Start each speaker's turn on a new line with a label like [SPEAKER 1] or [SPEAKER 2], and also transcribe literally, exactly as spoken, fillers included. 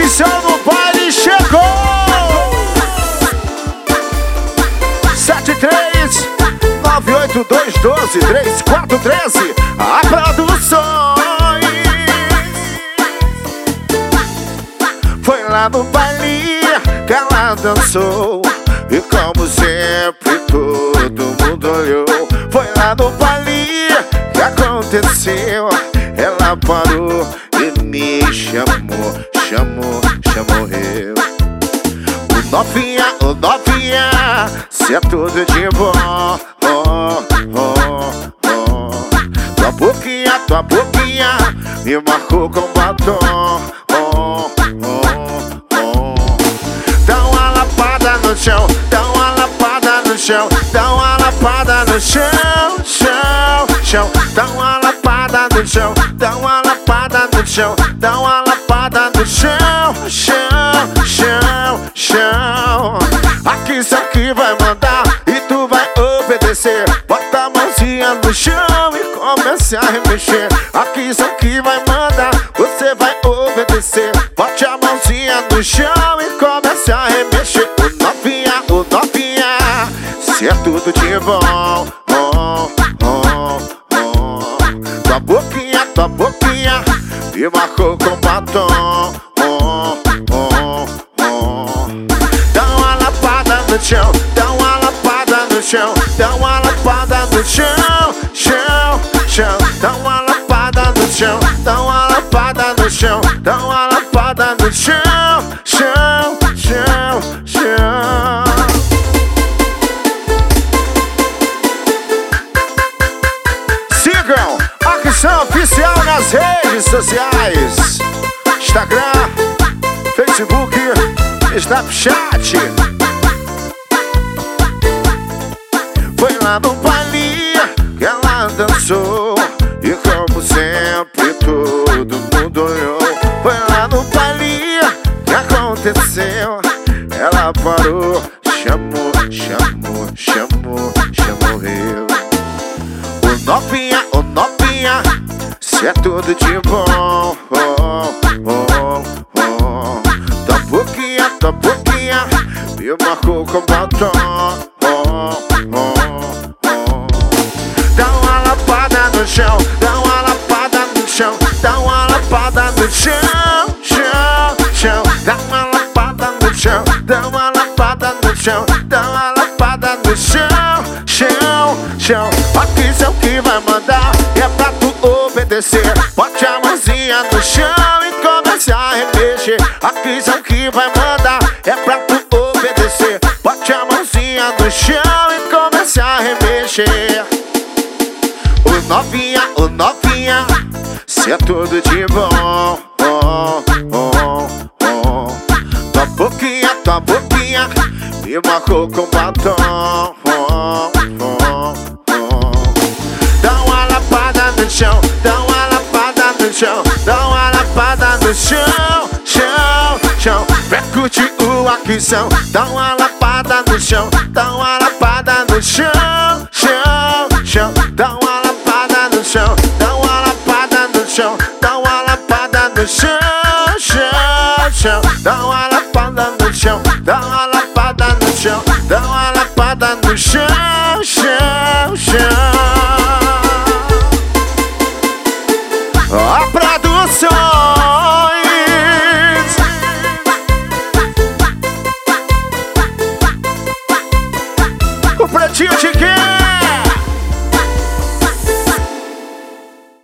[SPEAKER 1] Atenção no baile, chegou! sete três nove oito dois um dois três quatro um três. A Produções foi lá no baile que ela dançou, e como sempre todo mundo olhou. Foi lá no baile que aconteceu, ela parou e me chamou, chamou, chamou eu. O novinha, o novinha, cê é tudo de bom, oh, oh, oh. Tua boquinha, tua boquinha me marcou com batom, oh, oh, oh. Dá uma lapada no chão, dá uma lapada no chão, dá uma lapada no chão, chão, chão. Dá uma lapada no chão, dá uma lapada no chão, dá uma lapada no chão, chão, chão, chão. Aqui só que vai mandar e tu vai obedecer. Bota a mãozinha no chão e comece a remexer. Aqui só que vai mandar, você vai obedecer. Bote a mãozinha no chão e comece a remexer. O novinha, o novinha, cê é tudo de bom, oh, oh, oh. Tua boquinha, tua boquinha me marcou com batom, oh, oh, oh. Dá uma lapada no chão, dá uma lapada no chão, dá uma lapada no chão, chão, chão. Dá uma lapada no chão, dá uma lapada no chão, dá uma lapada no chão, chão, chão, chão. Sigam Ação Oficial nas redes sociais: Instagram, Facebook, Snapchat. Foi lá no baile que ela dançou, e como sempre todo mundo olhou. Foi lá no baile que aconteceu, ela parou, chamou, chamou, chamou, chamou eu. O novinha, o novinha, cê é tudo de bom, oh, oh, oh. Tua boquinha, tua boquinha me marcou com batom, oh, oh, oh. Dá uma lapada no chão, dá uma lapada no chão, dá uma lapada no chão, chão, chão. Dá uma lapada no chão, dá uma lapada no chão, dá uma lapada no chão, chão, chão. Aqui só que vai mandar é pra tu obedecer. Bote a mãozinha no chão e comece a remexer. Aqui só que vai mandar é pra tu obedecer. Bote a mãozinha no chão e comece a remexer. O novinha, o novinha, cê é tudo de bom, oh, oh, oh. Tua boquinha, tua boquinha me marcou com batom, oh, oh, oh. Dá uma lapada no chão, dá uma lapada no chão, dá uma lapada no chão, chão, chão. Vem curtir o aquisição, dá uma lapada no chão, dá uma lapada no chão, chão, chão. Dá uma lapada no chão, dá uma lapada no chão, dá uma lapada no chão, chão, chão. Dá uma lapada no chão, dá uma lapada no chão, dá uma lapada no chão, chão, chão. A Produções o Pretinho de quem?